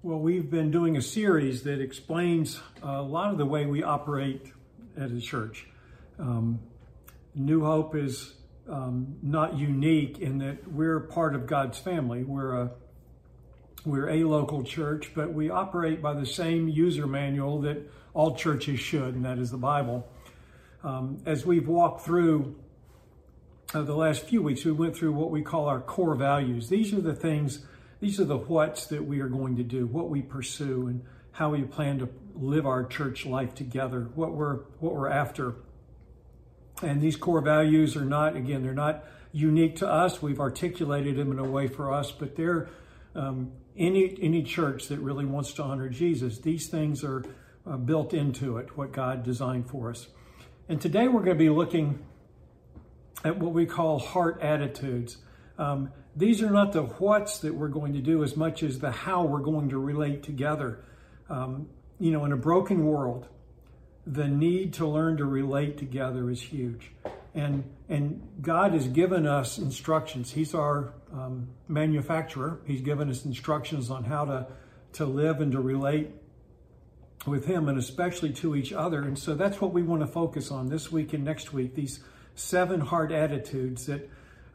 Well, we've been doing a series that explains a lot of the way we operate as a church. New Hope is not unique in that we're part of God's family. We're a local church, but we operate by the same user manual that all churches should, and that is the Bible. As we've walked through the last few weeks, we went through what we call our core values. These are the things, these are the whats that we are going to do, what we pursue, and how we plan to live our church life together, what we're after. And these core values are not, again, they're not unique to us. We've articulated them in a way for us, but they're any church that really wants to honor Jesus. These things are built into it, what God designed for us. And today we're going to be looking at what we call heart attitudes. These are not the what's that we're going to do as much as the how we're going to relate together. In a broken world, the need to learn to relate together is huge. And God has given us instructions. He's our manufacturer. He's given us instructions on how to live and to relate with Him, and especially to each other. And so that's what we want to focus on this week and next week, these 7 heart attitudes that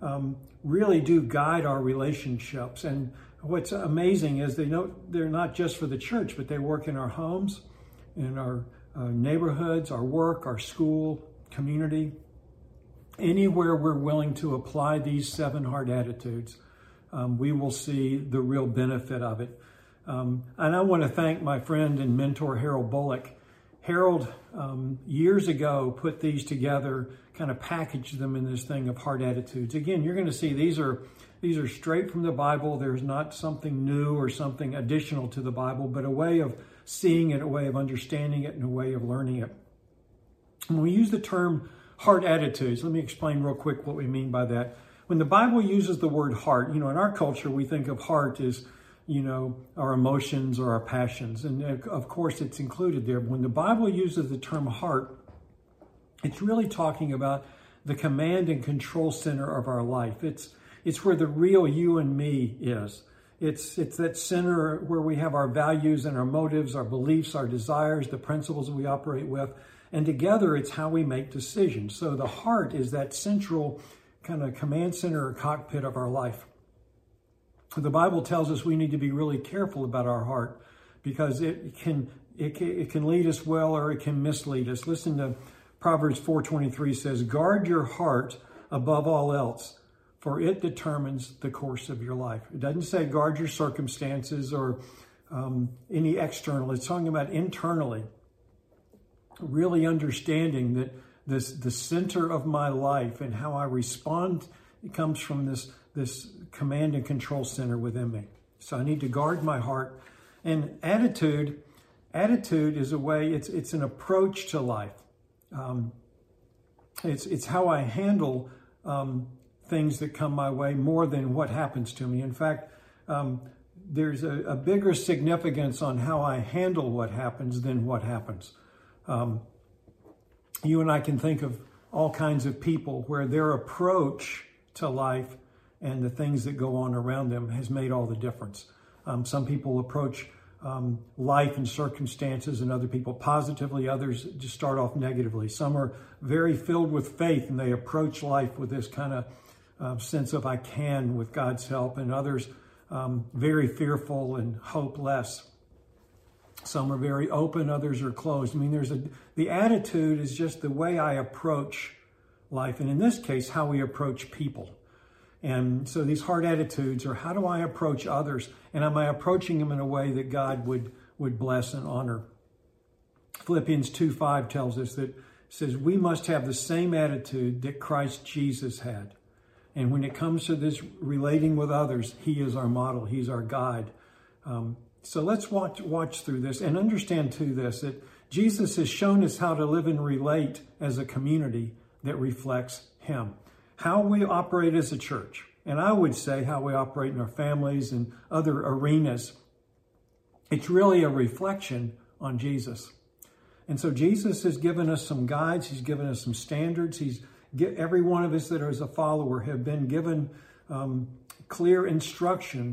really do guide our relationships. And what's amazing is they're not just for the church, but they work in our homes, in our neighborhoods, our work, our school, community. Anywhere we're willing to apply these 7 heart attitudes, we will see the real benefit of it. And I want to thank my friend and mentor, Harold Bullock. Harold, years ago, put these together, kind of packaged them in this thing of heart attitudes. Again, you're going to see these are straight from the Bible. There's not something new or something additional to the Bible, but a way of seeing it, a way of understanding it, and a way of learning it. When we use the term heart attitudes, let me explain real quick what we mean by that. When the Bible uses the word heart, in our culture, we think of heart as our emotions or our passions. And of course, it's included there. But when the Bible uses the term heart, it's really talking about the command and control center of our life. It's where the real you and me is. It's that center where we have our values and our motives, our beliefs, our desires, the principles we operate with. And together, it's how we make decisions. So the heart is that central kind of command center or cockpit of our life. The Bible tells us we need to be really careful about our heart because it can lead us well or it can mislead us. Listen to Proverbs 4:23 says, "Guard your heart above all else, for it determines the course of your life." It doesn't say guard your circumstances or any external. It's talking about internally, really understanding that the center of my life and how I respond, it comes from this command and control center within me. So I need to guard my heart. And attitude is a way, it's an approach to life. It's how I handle things that come my way more than what happens to me. In fact, there's a bigger significance on how I handle what happens than what happens. You and I can think of all kinds of people where their approach to life and the things that go on around them has made all the difference. Some people approach life and circumstances and other people positively. Others just start off negatively. Some are very filled with faith and they approach life with this kind of sense of I can with God's help. And others very fearful and hopeless. Some are very open, others are closed. I mean, the attitude is just the way I approach life. And in this case, how we approach people. And so these heart attitudes are how do I approach others? And am I approaching them in a way that God would bless and honor? Philippians 2:5 tells us that, says we must have the same attitude that Christ Jesus had. And when it comes to this relating with others, He is our model. He's our guide. So let's watch through this and understand too this, that Jesus has shown us how to live and relate as a community that reflects Him. How we operate as a church, and I would say how we operate in our families and other arenas, it's really a reflection on Jesus. And so Jesus has given us some guides. He's given us some standards. Every one of us that is a follower have been given clear instructions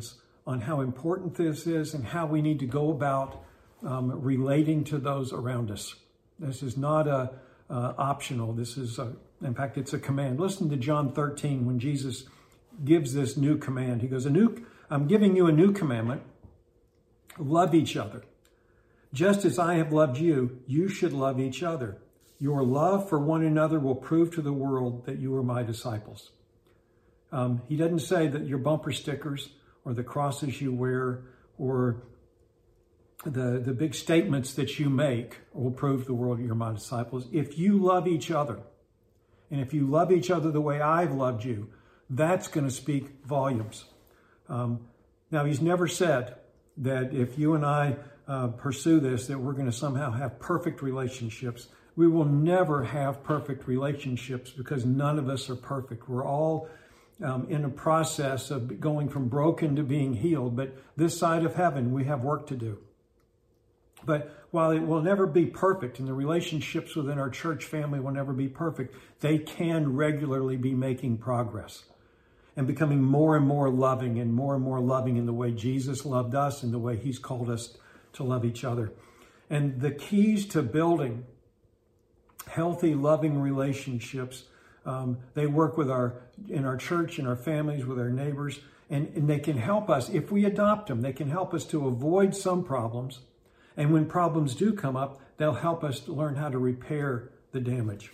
on how important this is and how we need to go about relating to those around us. This is not optional. This is, in fact, it's a command. Listen to John 13 when Jesus gives this new command. He goes, I'm giving you a new commandment. Love each other. Just as I have loved you, you should love each other. Your love for one another will prove to the world that you are my disciples. He doesn't say that your bumper stickers or the crosses you wear or the big statements that you make will prove to the world you're my disciples. If you love each other, and if you love each other the way I've loved you, that's going to speak volumes. Now, he's never said that if you and I pursue this, that we're going to somehow have perfect relationships. We will never have perfect relationships because none of us are perfect. We're all in a process of going from broken to being healed. But this side of heaven, we have work to do. But while it will never be perfect, and the relationships within our church family will never be perfect, they can regularly be making progress and becoming more and more loving in the way Jesus loved us and the way he's called us to love each other. And the keys to building healthy, loving relationships, they work in our church, in our families, with our neighbors, and they can help us, if we adopt them, they can help us to avoid some problems. And when problems do come up, they'll help us to learn how to repair the damage.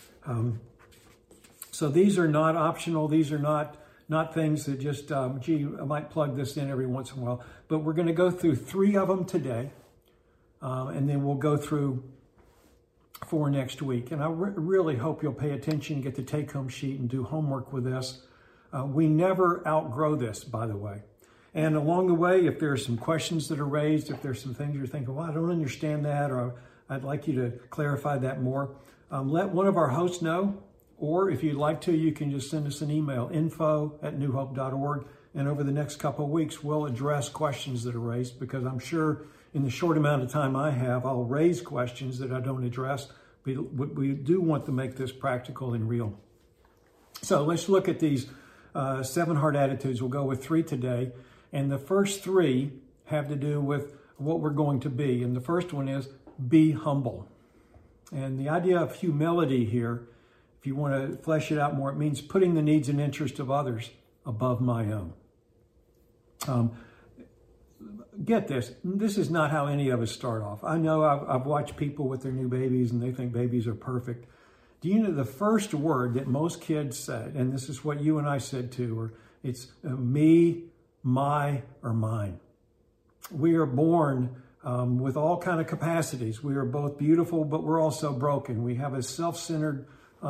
So these are not optional. These are not things that just, I might plug this in every once in a while. But we're going to go through 3 of them today. And then we'll go through 4 next week. And I really hope you'll pay attention, get the take-home sheet, and do homework with this. We never outgrow this, by the way. And along the way, if there are some questions that are raised, if there's some things you're thinking, well, I don't understand that, or I'd like you to clarify that more, let one of our hosts know. Or if you'd like to, you can just send us an email, info@newhope.org. And over the next couple of weeks, we'll address questions that are raised, because I'm sure in the short amount of time I have, I'll raise questions that I don't address. We do want to make this practical and real. So let's look at these 7 hard attitudes. We'll go with 3 today. And the first 3 have to do with what we're going to be. And the first one is be humble. And the idea of humility here, if you want to flesh it out more, it means putting the needs and interests of others above my own. Get this. This is not how any of us start off. I know I've watched people with their new babies and they think babies are perfect. Do you know the first word that most kids said, and this is what you and I said too, or it's me, my, or mine. We are born with all kind of capacities. We are both beautiful, but we're also broken. We have a self-centered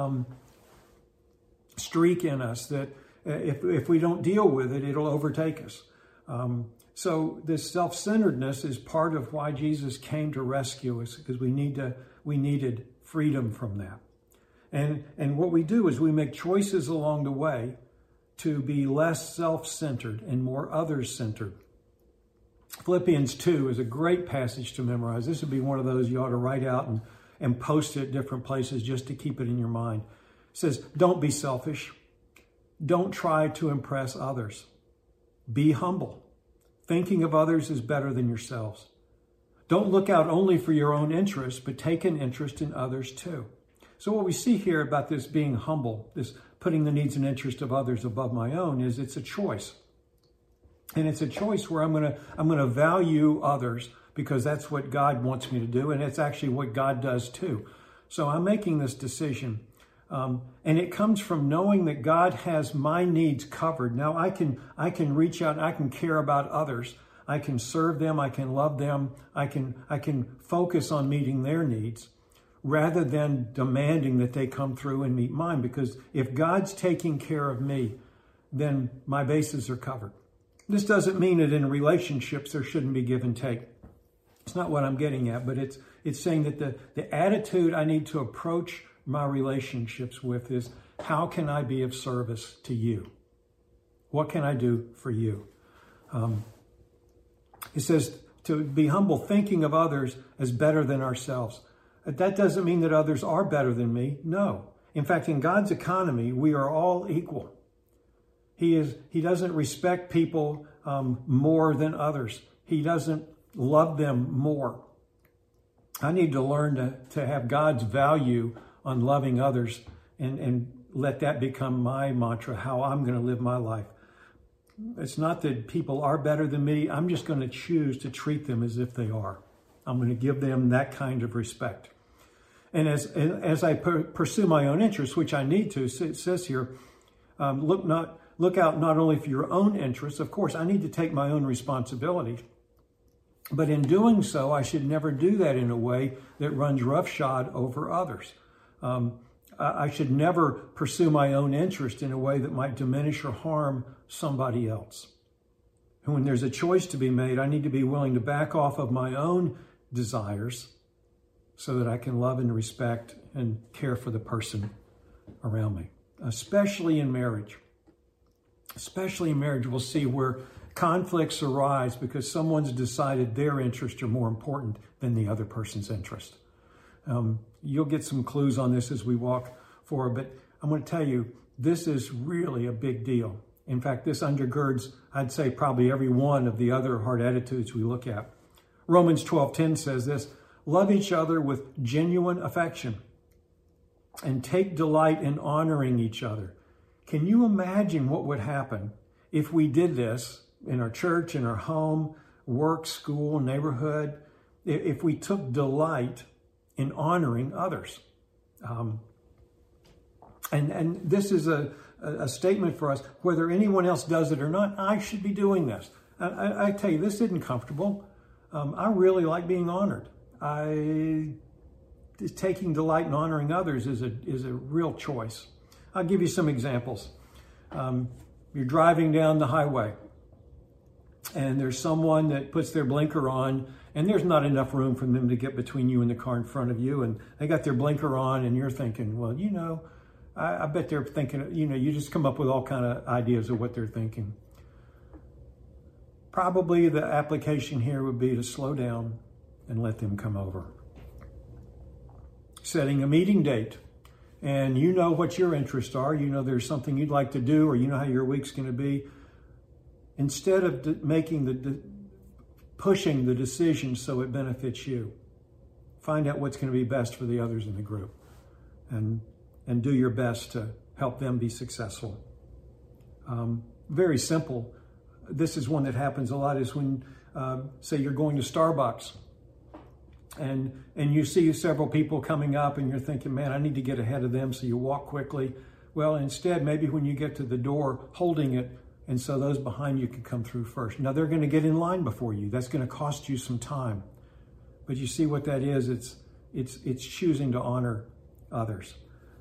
streak in us that if we don't deal with it, it'll overtake us. So this self-centeredness is part of why Jesus came to rescue us, because we needed freedom from that. And what we do is we make choices along the way to be less self-centered and more others-centered. Philippians 2 is a great passage to memorize. This would be one of those you ought to write out and post it at different places just to keep it in your mind. It says, don't be selfish. Don't try to impress others. Be humble. Thinking of others is better than yourselves. Don't look out only for your own interests, but take an interest in others too. So what we see here about this being humble, this putting the needs and interests of others above my own, is it's a choice. And it's a choice where I'm going to value others because that's what God wants me to do, and it's actually what God does too. So I'm making this decision, and it comes from knowing that God has my needs covered. Now I can reach out, I can care about others, I can serve them, I can love them, I can focus on meeting their needs, rather than demanding that they come through and meet mine. Because if God's taking care of me, then my bases are covered. This doesn't mean that in relationships there shouldn't be give and take. It's not what I'm getting at, but it's saying that the attitude I need to approach my relationships with is, how can I be of service to you? What can I do for you? It says to be humble, thinking of others as better than ourselves. That doesn't mean that others are better than me. No. In fact, in God's economy, we are all equal. He doesn't respect people more than others. He doesn't love them more. I need to learn to have God's value on loving others and let that become my mantra, how I'm going to live my life. It's not that people are better than me. I'm just going to choose to treat them as if they are. I'm going to give them that kind of respect. And as I pursue my own interests, which I need to, it says here, look out not only for your own interests. Of course, I need to take my own responsibility. But in doing so, I should never do that in a way that runs roughshod over others. I should never pursue my own interest in a way that might diminish or harm somebody else. And when there's a choice to be made, I need to be willing to back off of my own desires so that I can love and respect and care for the person around me, especially in marriage. Especially in marriage, we'll see where conflicts arise because someone's decided their interests are more important than the other person's interest. You'll get some clues on this as we walk forward, but I'm going to tell you, this is really a big deal. In fact, this undergirds, I'd say, probably every one of the other hard attitudes we look at. Romans 12:10 says this, love each other with genuine affection and take delight in honoring each other. Can you imagine what would happen if we did this in our church, in our home, work, school, neighborhood, if we took delight in honoring others? And this is a statement for us, whether anyone else does it or not, I should be doing this. I tell you, this isn't comfortable. I really like being honored. Taking delight in honoring others is a real choice. I'll give you some examples. You're driving down the highway and there's someone that puts their blinker on and there's not enough room for them to get between you and the car in front of you. And they got their blinker on and you're thinking, well, I bet they're thinking, you just come up with all kind of ideas of what they're thinking. Probably the application here would be to slow down and let them come over. Setting a meeting date. And you know what your interests are. You know there's something you'd like to do, or you know how your week's going to be. Instead of pushing the decision so it benefits you, find out what's going to be best for the others in the group, and do your best to help them be successful. Very simple. This is one that happens a lot. Is when, say, you're going to Starbucks. And you see several people coming up and you're thinking, man, I need to get ahead of them, so you walk quickly. Well, instead, maybe when you get to the door, holding it, and so those behind you can come through first. Now, they're going to get in line before you. That's going to cost you some time. But you see what that is? It's choosing to honor others.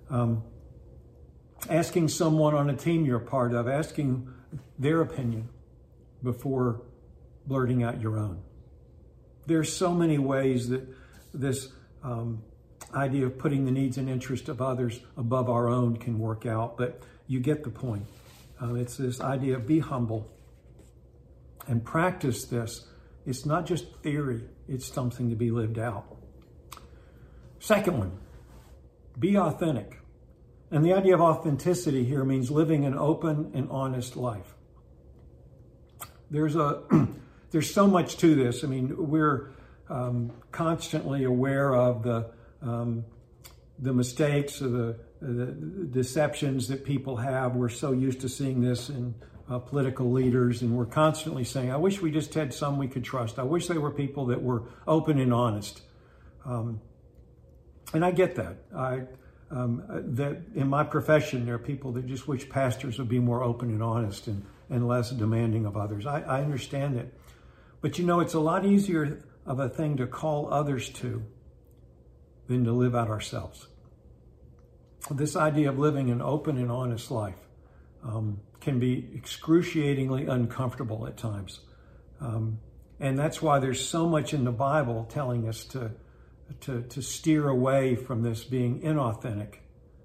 Asking someone on a team you're a part of, asking their opinion before blurting out your own. There's so many ways that this idea of putting the needs and interests of others above our own can work out, but you get the point. It's this idea of be humble and practice this. It's not just theory, it's something to be lived out. Second one, be authentic. And the idea of authenticity here means living an open and honest life. There's so much to this. I mean, we're constantly aware of the mistakes, of the deceptions that people have. We're so used to seeing this in political leaders, and we're constantly saying, I wish we just had some we could trust. I wish they were people that were open and honest. And I get that. That in my profession, there are people that just wish pastors would be more open and honest and less demanding of others. I understand it. But it's a lot easier of a thing to call others to than to live out ourselves. This idea of living an open and honest life can be excruciatingly uncomfortable at times. And that's why there's so much in the Bible telling us to steer away from this being inauthentic.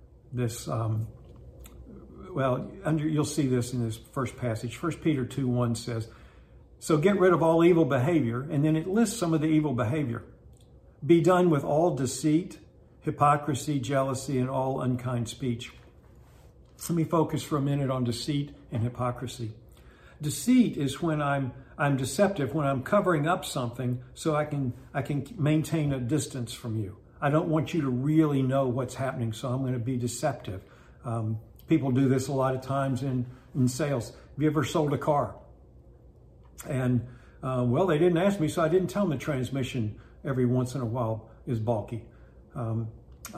You'll see this in this first passage. 1 Peter 2:1 says, so get rid of all evil behavior, and then it lists some of the evil behavior. Be done with all deceit, hypocrisy, jealousy, and all unkind speech. Let me focus for a minute on deceit and hypocrisy. Deceit is when I'm deceptive, when I'm covering up something so I can maintain a distance from you. I don't want you to really know what's happening, so I'm going to be deceptive. People do this a lot of times in sales. Have you ever sold a car? And well, they didn't ask me, so I didn't tell them the transmission every once in a while is bulky. You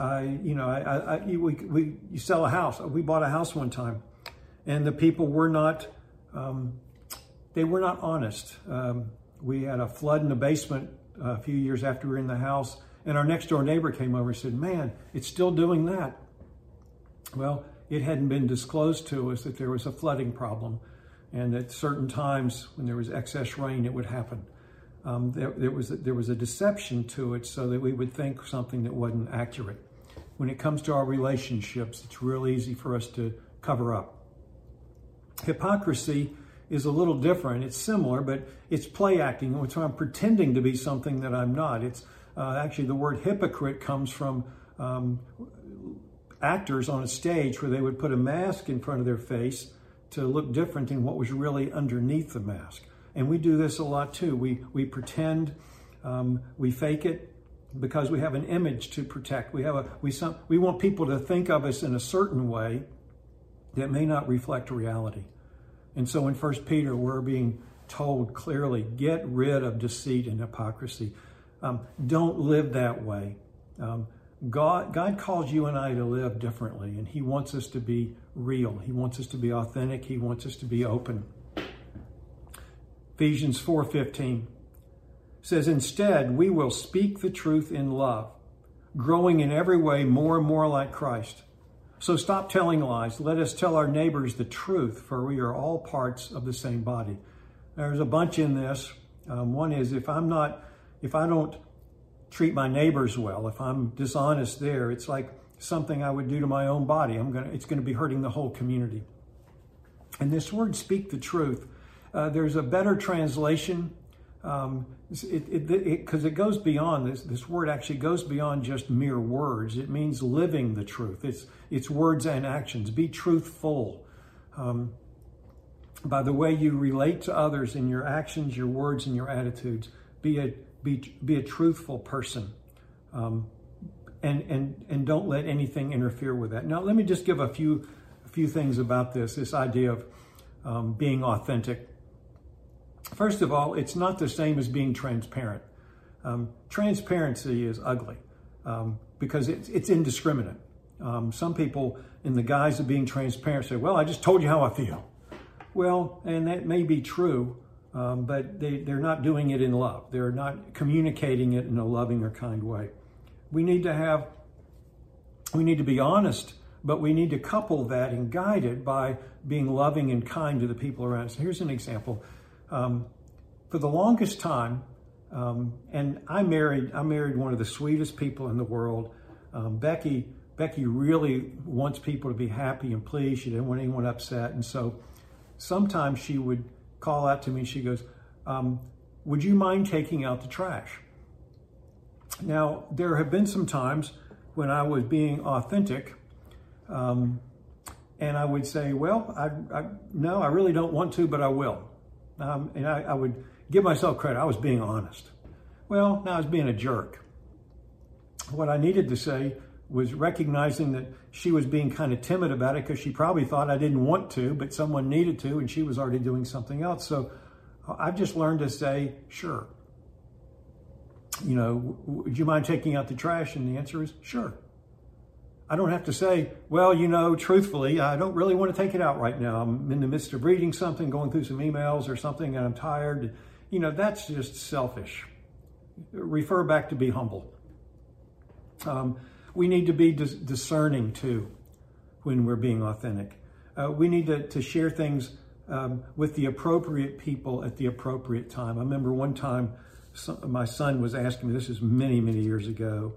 sell a house. We bought a house one time, and the people were not. They were not honest. We had a flood in the basement a few years after we were in the house, and our next door neighbor came over and said, "Man, it's still doing that." Well, it hadn't been disclosed to us that there was a flooding problem, and at certain times when there was excess rain, it would happen. There was a deception to it so that we would think something that wasn't accurate. When it comes to our relationships, it's real easy for us to cover up. Hypocrisy is a little different. It's similar, but it's play acting. So I'm pretending to be something that I'm not. It's actually the word hypocrite comes from actors on a stage where they would put a mask in front of their face to look different than what was really underneath the mask. And we do this a lot too. We pretend, we fake it because we have an image to protect. We want people to think of us in a certain way that may not reflect reality. And so in 1 Peter, we're being told clearly, get rid of deceit and hypocrisy. Don't live that way. God calls you and I to live differently, and he wants us to be real. He wants us to be authentic. He wants us to be open. Ephesians 4:15 says, instead, we will speak the truth in love, growing in every way more and more like Christ. So stop telling lies. Let us tell our neighbors the truth, for we are all parts of the same body. There's a bunch in this. One is if I don't treat my neighbors well, if I'm dishonest there, it's like something I would do to my own body. It's going to be hurting the whole community. And this word, speak the truth, there's a better translation because it goes beyond this word actually goes beyond just mere words. It means living the truth. It's words and actions. Be truthful by the way you relate to others in your actions, your words, and your attitudes. Be a truthful person, and don't let anything interfere with that. Now, let me just give a few things about this idea of being authentic. First of all, it's not the same as being transparent. Transparency is ugly because it's indiscriminate. Some people, in the guise of being transparent, say, well, I just told you how I feel. Well, and that may be true, but they're not doing it in love. They're not communicating it in a loving or kind way. We need to be honest, but we need to couple that and guide it by being loving and kind to the people around us. Here's an example. For the longest time, and I married one of the sweetest people in the world. Becky really wants people to be happy and pleased. She didn't want anyone upset. And so sometimes she would call out to me. She goes, would you mind taking out the trash? Now, there have been some times when I was being authentic, and I would say, well, no, I really don't want to, but I will. And I would give myself credit. I was being honest. Well, now I was being a jerk. What I needed to say was recognizing that she was being kind of timid about it because she probably thought I didn't want to, but someone needed to, and she was already doing something else. So I've just learned to say, sure. Would you mind taking out the trash? And the answer is sure. I don't have to say, well, truthfully, I don't really want to take it out right now. I'm in the midst of reading something, going through some emails or something, and I'm tired. That's just selfish. Refer back to be humble. We need to be discerning, too, when we're being authentic. We need to share things with the appropriate people at the appropriate time. I remember one time my son was asking me, this is many, many years ago,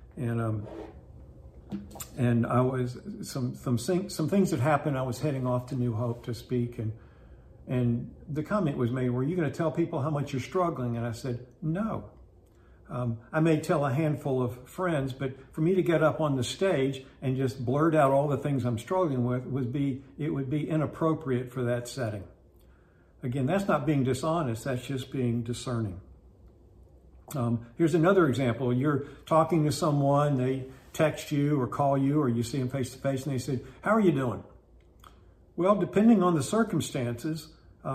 and I was some things that happened. I was heading off to New Hope to speak, and the comment was made, were you going to tell people how much you're struggling? And I said, no. I may tell a handful of friends, but for me to get up on the stage and just blurt out all the things I'm struggling with would be inappropriate for that setting. Again, that's not being dishonest, that's just being discerning. Here's another example. You're talking to someone, they text you or call you, or you see them face to face, and they say, "How are you doing?" Well, depending on the circumstances,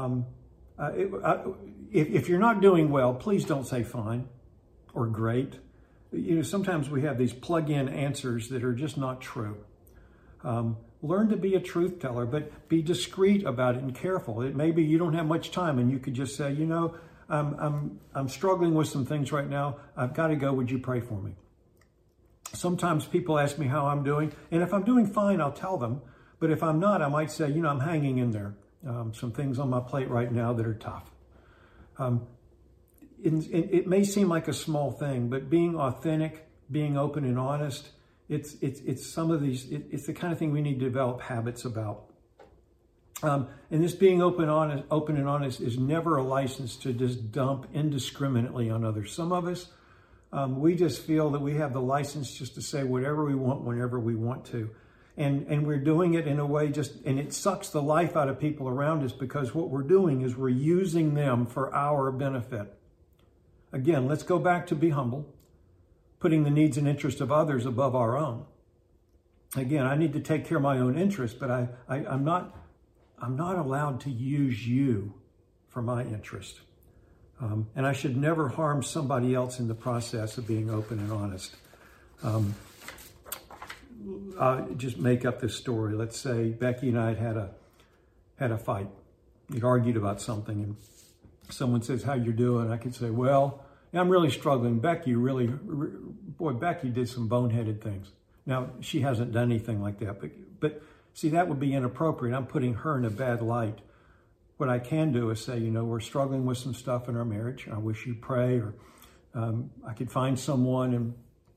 if you're not doing well, please don't say fine or great. Sometimes we have these plug-in answers that are just not true. Learn to be a truth teller, but be discreet about it and careful. It may be you don't have much time, and you could just say, I'm struggling with some things right now. I've got to go. Would you pray for me? Sometimes people ask me how I'm doing, and if I'm doing fine, I'll tell them. But if I'm not, I might say, I'm hanging in there. Some things on my plate right now that are tough. It may seem like a small thing, but being authentic, being open and honest, it's the kind of thing we need to develop habits about. And this being open and honest is never a license to just dump indiscriminately on others. Some of us, we just feel that we have the license just to say whatever we want, whenever we want to. And we're doing it in a way and it sucks the life out of people around us, because what we're doing is we're using them for our benefit. Again, let's go back to be humble, putting the needs and interests of others above our own. Again, I need to take care of my own interests, but I'm not allowed to use you for my interest. And I should never harm somebody else in the process of being open and honest. I'll just make up this story. Let's say Becky and I had a fight. We'd argued about something, and someone says, "How you doing?" I could say, "Well, I'm really struggling. Becky Becky did some boneheaded things." Now, she hasn't done anything like that, but see, that would be inappropriate. I'm putting her in a bad light. What I can do is say, we're struggling with some stuff in our marriage. I wish you'd pray, or I could find someone and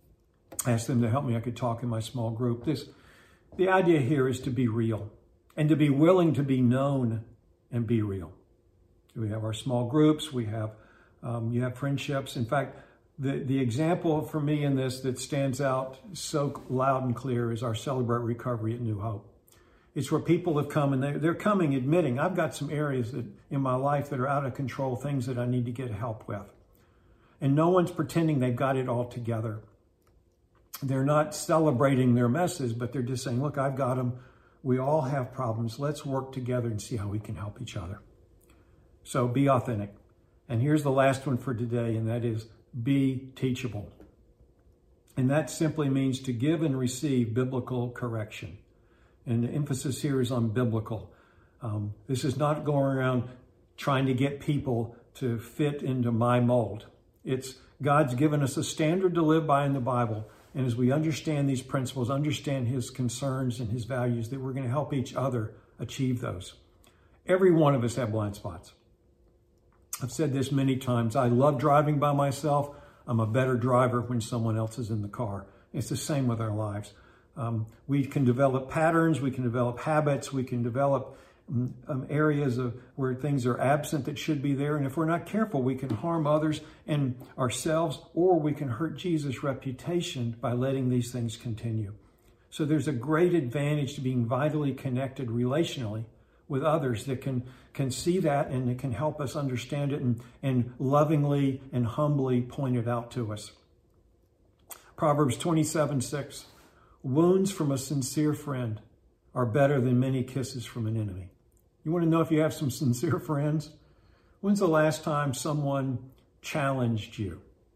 ask them to help me. I could talk in my small group. The idea here is to be real and to be willing to be known and be real. We have our small groups. We have, you have friendships. In fact, the example for me in this that stands out so loud and clear is our Celebrate Recovery at New Hope. It's where people have come, and they're coming admitting, I've got some areas in my life that are out of control, things that I need to get help with. And no one's pretending they've got it all together. They're not celebrating their messes, but they're just saying, look, I've got them. We all have problems. Let's work together and see how we can help each other. So be authentic. And here's the last one for today, and that is be teachable. And that simply means to give and receive biblical correction. And the emphasis here is on biblical. This is not going around trying to get people to fit into my mold. It's God's given us a standard to live by in the Bible. And as we understand these principles, understand his concerns and his values, that we're going to help each other achieve those. Every one of us have blind spots. I've said this many times. I love driving by myself. I'm a better driver when someone else is in the car. It's the same with our lives. We can develop patterns. We can develop habits. We can develop areas where things are absent that should be there. And if we're not careful, we can harm others and ourselves, or we can hurt Jesus' reputation by letting these things continue. So there's a great advantage to being vitally connected relationally with others that can see that, and it can help us understand it and lovingly and humbly point it out to us. Proverbs 27:6, wounds from a sincere friend are better than many kisses from an enemy. You want to know if you have some sincere friends? When's the last time someone challenged you?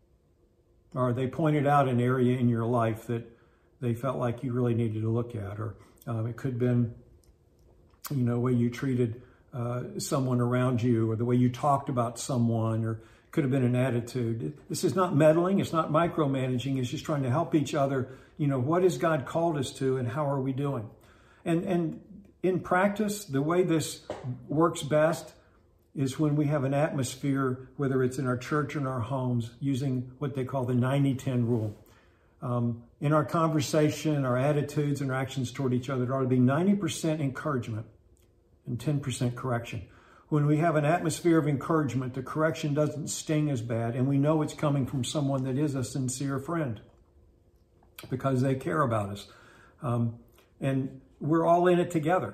Or they pointed out an area in your life that they felt like you really needed to look at? Or it could have been, the way you treated someone around you, or the way you talked about someone, or it could have been an attitude. This is not meddling. It's not micromanaging. It's just trying to help each other. What has God called us to, and how are we doing? And in practice, the way this works best is when we have an atmosphere, whether it's in our church or in our homes, using what they call the 90-10 rule. In our conversation, our attitudes and our actions toward each other, there ought to be 90% encouragement and 10% correction. When we have an atmosphere of encouragement, the correction doesn't sting as bad, and we know it's coming from someone that is a sincere friend because they care about us. And we're all in it together.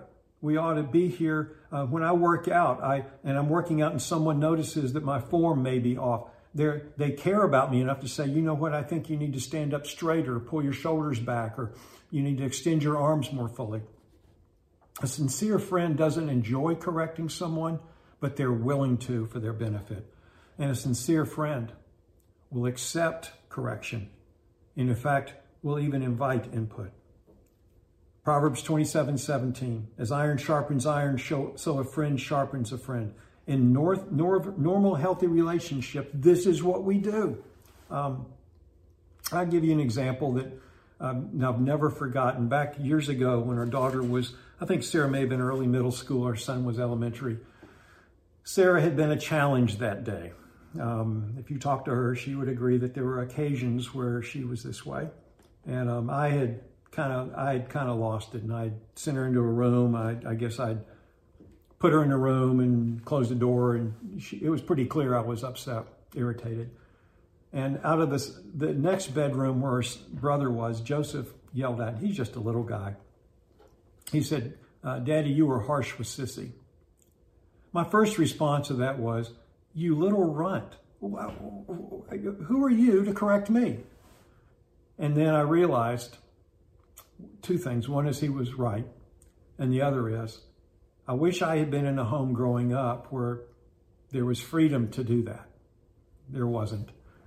We ought to be here. When I work out, and I'm working out and someone notices that my form may be off, they care about me enough to say, you know what, I think you need to stand up straighter, pull your shoulders back, or you need to extend your arms more fully. A sincere friend doesn't enjoy correcting someone, but they're willing to for their benefit. And a sincere friend will accept correction. And in fact, will even invite input. Proverbs 27:17, as iron sharpens iron, so a friend sharpens a friend. In normal, healthy relationship, this is what we do. I'll give you an example that I've never forgotten. Back years ago when our daughter was, I think Sarah may have been early middle school, our son was elementary. Sarah had been a challenge that day. If you talk to her, she would agree that there were occasions where she was this way. And I had kind of lost it, and I'd sent her into a room. I guess I'd put her in a room and close the door, and it was pretty clear I was upset, irritated. And out of the next bedroom where her brother was, Joseph yelled at, he's just a little guy. He said, Daddy, you were harsh with Sissy. My first response to that was, you little runt. Who are you to correct me? And then I realized two things. One is he was right. And the other is, I wish I had been in a home growing up where there was freedom to do that. There wasn't.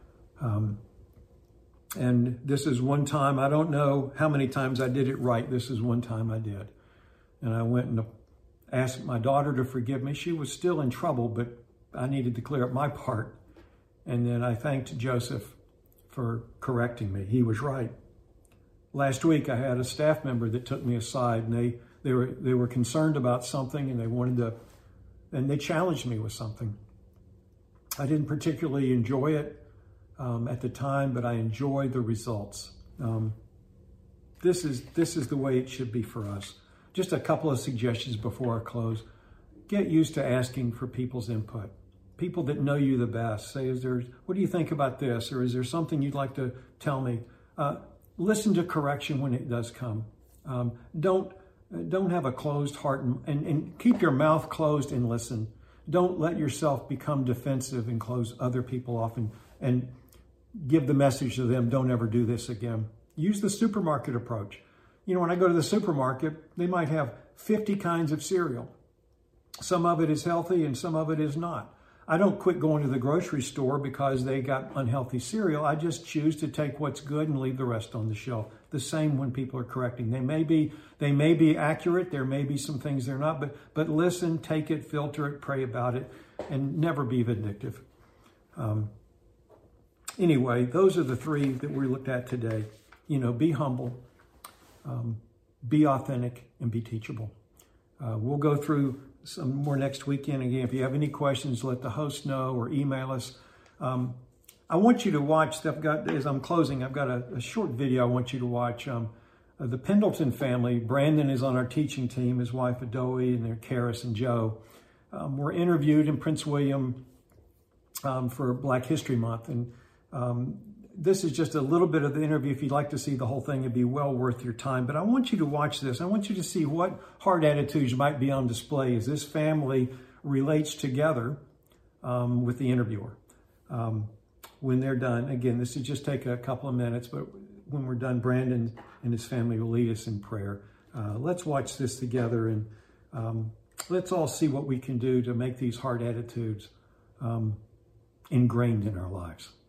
And this is one time, I don't know how many times I did it right. This is one time I did. And I went and asked my daughter to forgive me. She was still in trouble, but I needed to clear up my part. And then I thanked Joseph for correcting me. He was right. Last week, I had a staff member that took me aside, and they were concerned about something, and they challenged me with something. I didn't particularly enjoy it at the time, but I enjoyed the results. This is the way it should be for us. Just a couple of suggestions before I close. Get used to asking for people's input. People that know you the best say, what do you think about this? Or is there something you'd like to tell me? Listen to correction when it does come. Don't have a closed heart and keep your mouth closed and listen. Don't let yourself become defensive and close other people off and give the message to them, don't ever do this again. Use the supermarket approach. When I go to the supermarket, they might have 50 kinds of cereal. Some of it is healthy and some of it is not. I don't quit going to the grocery store because they got unhealthy cereal. I just choose to take what's good and leave the rest on the shelf. The same when people are correcting. They may be accurate. There may be some things they're not, but listen, take it, filter it, pray about it, and never be vindictive. Anyway, those are the three that we looked at today. Be humble, be authentic, and be teachable. We'll go through some more next weekend. Again, if you have any questions, let the host know or email us. I want you to watch, as I'm closing, I've got a short video I want you to watch. The Pendleton family, Brandon is on our teaching team, his wife Adoe, and their Karis and Joe, were interviewed in Prince William for Black History Month. And this is just a little bit of the interview. If you'd like to see the whole thing, it'd be well worth your time. But I want you to watch this. I want you to see what hard attitudes might be on display as this family relates together with the interviewer. When they're done, again, this will just take a couple of minutes, but when we're done, Brandon and his family will lead us in prayer. Let's watch this together, and let's all see what we can do to make these hard attitudes ingrained in our lives.